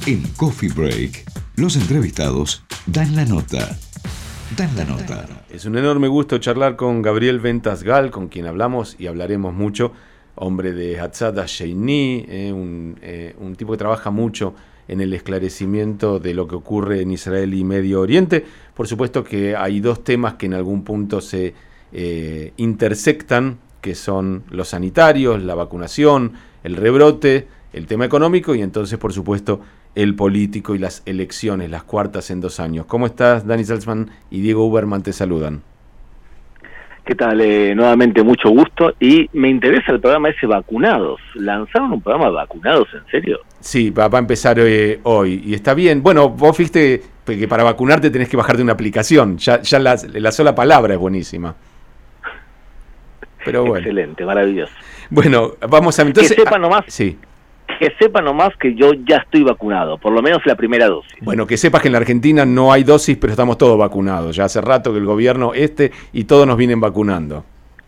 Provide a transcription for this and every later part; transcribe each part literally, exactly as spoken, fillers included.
En Coffee Break, los entrevistados dan la nota. Dan la nota. Es un enorme gusto charlar con Gabriel Ventas Gal, con quien hablamos y hablaremos mucho. Hombre de Hatzad Sheini, eh, un, eh, un tipo que trabaja mucho en el esclarecimiento de lo que ocurre en Israel y Medio Oriente. Por supuesto que hay dos temas que en algún punto se eh, intersectan, que son los sanitarios, la vacunación, el rebrote, el tema económico y entonces, por supuesto, el político y las elecciones, las cuartas en dos años. ¿Cómo estás? Dani Salzman y Diego Uberman te saludan. ¿Qué tal? Eh, nuevamente mucho gusto y me interesa el programa ese Vacunados. ¿Lanzaron un programa de vacunados, en serio? Sí, va, va a empezar eh, hoy y está bien. Bueno, vos viste que para vacunarte tenés que bajarte una aplicación. Ya, ya la, la sola palabra es buenísima. Pero bueno. Excelente, maravilloso. Bueno, vamos a... Entonces, que sepa nomás... Sí. Que sepa nomás que yo ya estoy vacunado, por lo menos la primera dosis. Bueno, que sepas que en la Argentina no hay dosis, pero estamos todos vacunados. Ya hace rato que el gobierno este y todos nos vienen vacunando.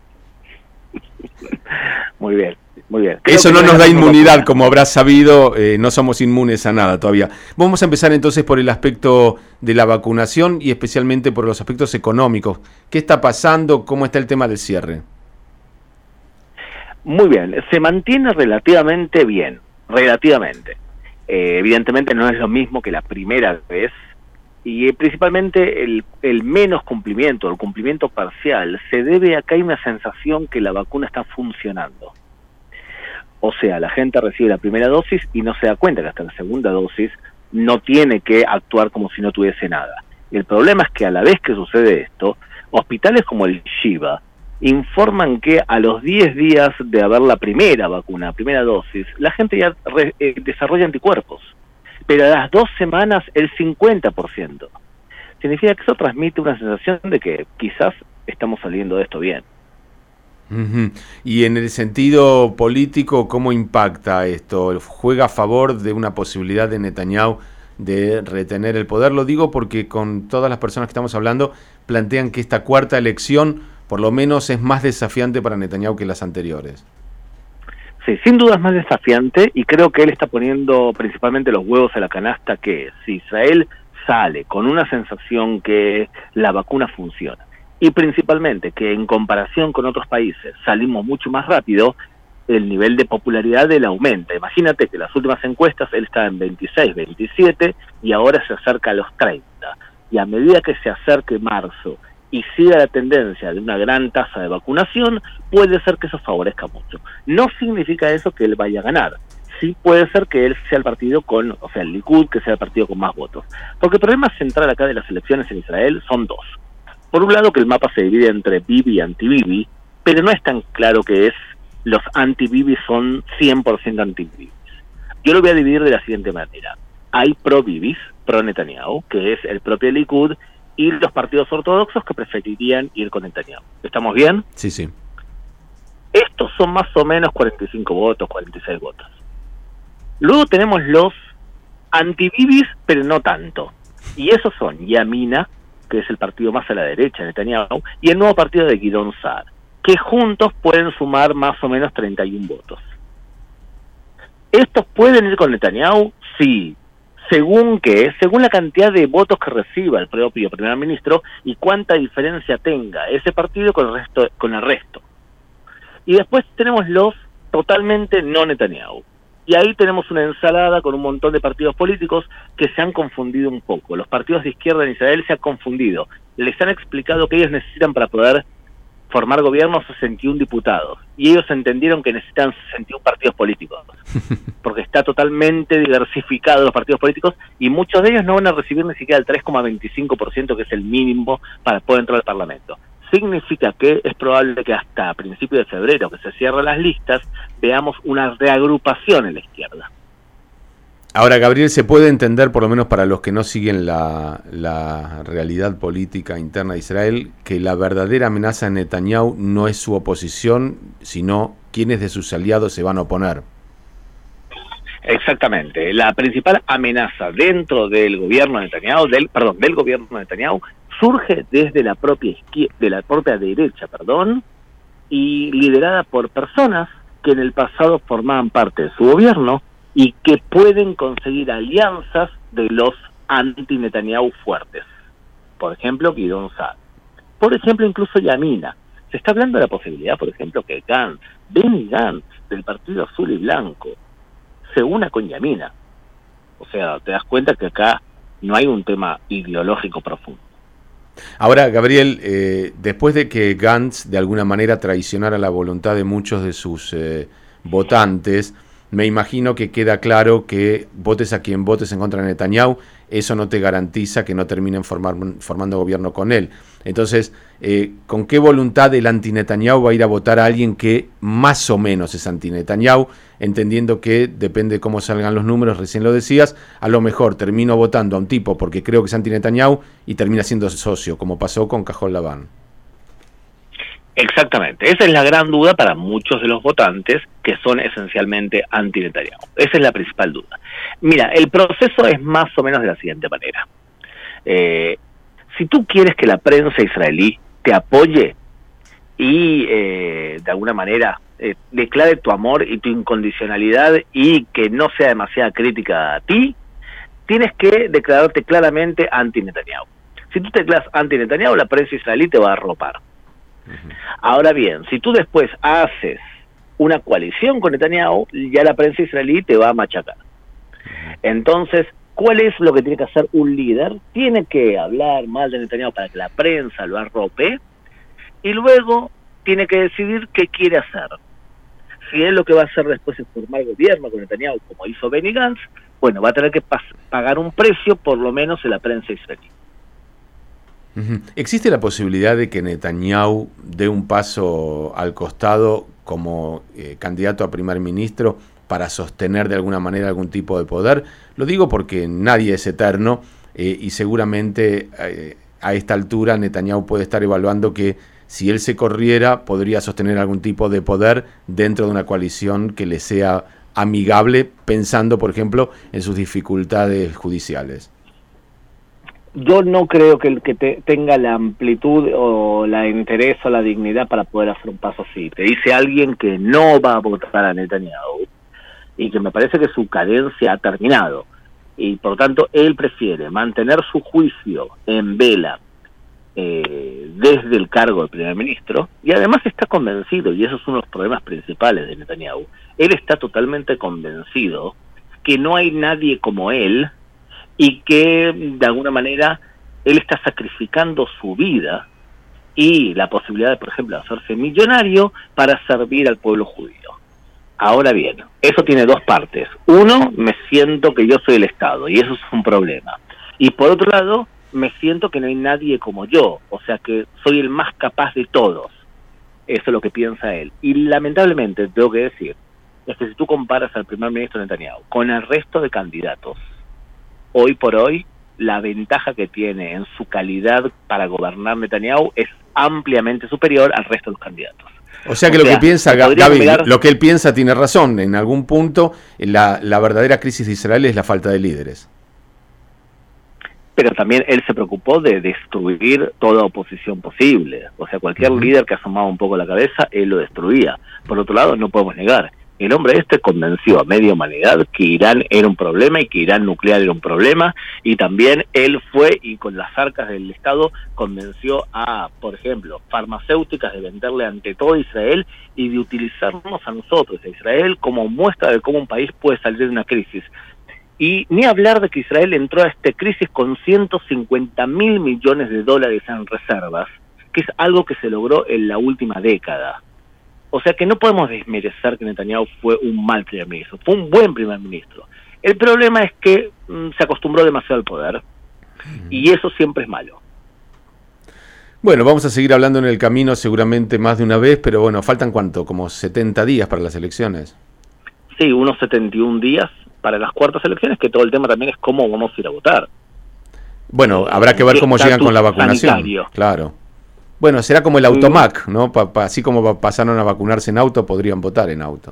Muy bien, muy bien. Creo Eso no no nos da inmunidad, vacuna. como habrás sabido, eh, no somos inmunes a nada todavía. Vamos a empezar entonces por el aspecto de la vacunación y especialmente por los aspectos económicos. ¿Qué está pasando? ¿Cómo está el tema del cierre? Muy bien, se mantiene relativamente bien. Relativamente. Eh, evidentemente no es lo mismo que la primera vez y eh, principalmente el, el menos cumplimiento, el cumplimiento parcial, se debe a que hay una sensación que la vacuna está funcionando. O sea, la gente recibe la primera dosis y no se da cuenta que hasta la segunda dosis no tiene que actuar como si no tuviese nada. Y el problema es que a la vez que sucede esto, hospitales como el Shiva informan que a los diez días de haber la primera vacuna, primera dosis, la gente ya re, eh, desarrolla anticuerpos, pero a las dos semanas el cincuenta por ciento. Significa que eso transmite una sensación de que quizás estamos saliendo de esto bien. Uh-huh. Y en el sentido político, ¿cómo impacta esto? ¿Juega a favor de una posibilidad de Netanyahu de retener el poder? Lo digo porque con todas las personas que estamos hablando plantean que esta cuarta elección por lo menos es más desafiante para Netanyahu que las anteriores. Sí, sin duda es más desafiante y creo que él está poniendo principalmente los huevos a la canasta que si Israel sale con una sensación que la vacuna funciona y principalmente que en comparación con otros países salimos mucho más rápido, el nivel de popularidad de él aumenta. Imagínate que en las últimas encuestas él estaba en veintiséis, veintisiete y ahora se acerca a los treinta. Y a medida que se acerque marzo y siga la tendencia de una gran tasa de vacunación, puede ser que eso favorezca mucho. No significa eso que él vaya a ganar. Sí puede ser que él sea el partido con, o sea, el Likud, que sea el partido con más votos. Porque el problema central acá de las elecciones en Israel son dos. Por un lado, que el mapa se divide entre Bibi y anti-Bibi, pero no es tan claro que es los anti-Bibi son cien por ciento anti-Bibis. Yo lo voy a dividir de la siguiente manera. Hay pro-Bibis, pro-Netanyahu, que es el propio Likud, y los partidos ortodoxos que preferirían ir con Netanyahu. ¿Estamos bien? Sí, sí. Estos son más o menos cuarenta y cinco votos, cuarenta y seis votos. Luego tenemos los anti-Bibis, pero no tanto. Y esos son Yamina, que es el partido más a la derecha de Netanyahu, y el nuevo partido de Gideon Sa'ar, que juntos pueden sumar más o menos treinta y uno votos. ¿Estos pueden ir con Netanyahu? Sí. ¿Según qué? Según la cantidad de votos que reciba el propio primer ministro y cuánta diferencia tenga ese partido con el resto. Con el resto. Y después tenemos los totalmente no Netanyahu. Y ahí tenemos una ensalada con un montón de partidos políticos que se han confundido un poco. Los partidos de izquierda en Israel se han confundido. Les han explicado que ellos necesitan para poder formar gobierno sesenta y uno diputados. Y ellos entendieron que necesitan sesenta y uno partidos políticos. Porque está totalmente diversificado los partidos políticos y muchos de ellos no van a recibir ni siquiera el tres coma veinticinco por ciento que es el mínimo para poder entrar al Parlamento. Significa que es probable que hasta principios de febrero, que se cierren las listas, veamos una reagrupación en la izquierda. Ahora, Gabriel, ¿se puede entender, por lo menos para los que no siguen la, la realidad política interna de Israel, que la verdadera amenaza a Netanyahu no es su oposición, sino quienes de sus aliados se van a oponer? Exactamente. La principal amenaza dentro del gobierno de Netanyahu, del, perdón, del gobierno de Netanyahu, surge desde la propia izquierda, de la propia derecha, perdón, y liderada por personas que en el pasado formaban parte de su gobierno y que pueden conseguir alianzas de los anti-Netanyahu fuertes. Por ejemplo, Gideon Sa'ar. Por ejemplo, incluso Yamina. Se está hablando de la posibilidad, por ejemplo, que Gantz, Benny Gantz, del Partido Azul y Blanco, se una con Yamina. O sea, te das cuenta que acá no hay un tema ideológico profundo. Ahora, Gabriel, eh, después de que Gantz de alguna manera traicionara la voluntad de muchos de sus eh, votantes, me imagino que queda claro que votes a quien votes en contra de Netanyahu, eso no te garantiza que no terminen formar, formando gobierno con él. Entonces, eh, ¿con qué voluntad el anti-Netanyahu va a ir a votar a alguien que más o menos es anti-Netanyahu, entendiendo que depende de cómo salgan los números, recién lo decías, a lo mejor termino votando a un tipo porque creo que es anti-Netanyahu y termina siendo socio, como pasó con Cajol Labán? Exactamente, esa es la gran duda para muchos de los votantes que son esencialmente anti-Netanyahu. Esa es la principal duda. Mira, el proceso es más o menos de la siguiente manera. Eh, si tú quieres que la prensa israelí te apoye y eh, de alguna manera eh, declare tu amor y tu incondicionalidad y que no sea demasiada crítica a ti, tienes que declararte claramente anti-Netanyahu. Si tú te declaras anti-Netanyahu, la prensa israelí te va a arropar. Ahora bien, si tú después haces una coalición con Netanyahu, ya la prensa israelí te va a machacar. Entonces, ¿cuál es lo que tiene que hacer un líder? Tiene que hablar mal de Netanyahu para que la prensa lo arrope y luego tiene que decidir qué quiere hacer. Si él lo que va a hacer después es formar gobierno con Netanyahu, como hizo Benny Gantz, bueno, va a tener que pagar un precio por lo menos en la prensa israelí. ¿Existe la posibilidad de que Netanyahu dé un paso al costado como eh, candidato a primer ministro para sostener de alguna manera algún tipo de poder? Lo digo porque nadie es eterno eh, y seguramente eh, a esta altura Netanyahu puede estar evaluando que si él se corriera podría sostener algún tipo de poder dentro de una coalición que le sea amigable, pensando, por ejemplo, en sus dificultades judiciales. Yo no creo que el que te, tenga la amplitud o la interés o la dignidad para poder hacer un paso así. Te dice alguien que no va a votar a Netanyahu y que me parece que su cadencia ha terminado y por tanto él prefiere mantener su juicio en vela eh, desde el cargo de primer ministro y además está convencido, y esos son los problemas principales de Netanyahu, él está totalmente convencido que no hay nadie como él y que de alguna manera él está sacrificando su vida y la posibilidad de, por ejemplo, hacerse millonario para servir al pueblo judío. Ahora bien, eso tiene dos partes. Uno, me siento que yo soy el Estado y eso es un problema. Y por otro lado, me siento que no hay nadie como yo, o sea que soy el más capaz de todos. Eso es lo que piensa él. Y lamentablemente, tengo que decir, es que si tú comparas al primer ministro Netanyahu con el resto de candidatos, hoy por hoy, la ventaja que tiene en su calidad para gobernar Netanyahu es ampliamente superior al resto de los candidatos. O sea que o lo sea, que piensa Gaby, mirar... lo que él piensa tiene razón. En algún punto, la, la verdadera crisis de Israel es la falta de líderes. Pero también él se preocupó de destruir toda oposición posible. O sea, cualquier uh-huh. líder que asomaba un poco la cabeza, él lo destruía. Por otro lado, no podemos negar, el hombre este convenció a media humanidad que Irán era un problema y que Irán nuclear era un problema, y también él fue y con las arcas del Estado convenció a, por ejemplo, farmacéuticas de venderle ante todo a Israel y de utilizarnos a nosotros, a Israel, como muestra de cómo un país puede salir de una crisis. Y ni hablar de que Israel entró a esta crisis con ciento cincuenta mil millones de dólares en reservas, que es algo que se logró en la última década. O sea que no podemos desmerecer que Netanyahu fue un mal primer ministro, fue un buen primer ministro. El problema es que mm, se acostumbró demasiado al poder y eso siempre es malo. Bueno, vamos a seguir hablando en el camino seguramente más de una vez, pero bueno, faltan ¿cuánto? Como setenta días para las elecciones. Sí, unos setenta y un días para las cuartas elecciones, que todo el tema también es cómo vamos a ir a votar. Bueno, habrá que ver cómo llegan con la vacunación. Sanitario. Claro. Bueno, será como el Automac, ¿no? Pa, pa, así como pasaron a vacunarse en auto, podrían votar en auto.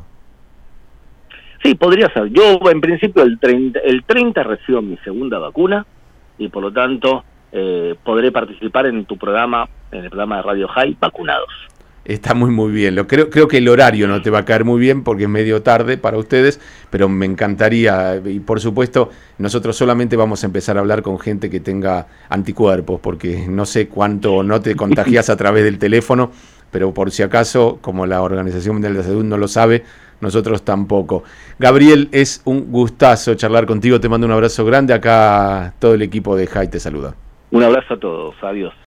Sí, podría ser. Yo, en principio, el treinta, el treinta recibo mi segunda vacuna y, por lo tanto, eh, podré participar en tu programa, en el programa de Radio High, vacunados. está muy muy bien. Lo creo, creo que el horario no te va a caer muy bien porque es medio tarde para ustedes, pero me encantaría, y por supuesto, nosotros solamente vamos a empezar a hablar con gente que tenga anticuerpos, porque no sé cuánto no te contagias a través del teléfono, pero por si acaso, como la Organización Mundial de la Salud no lo sabe, nosotros tampoco. Gabriel, es un gustazo charlar contigo, te mando un abrazo grande, acá todo el equipo de J A I te saluda. Un abrazo a todos, adiós.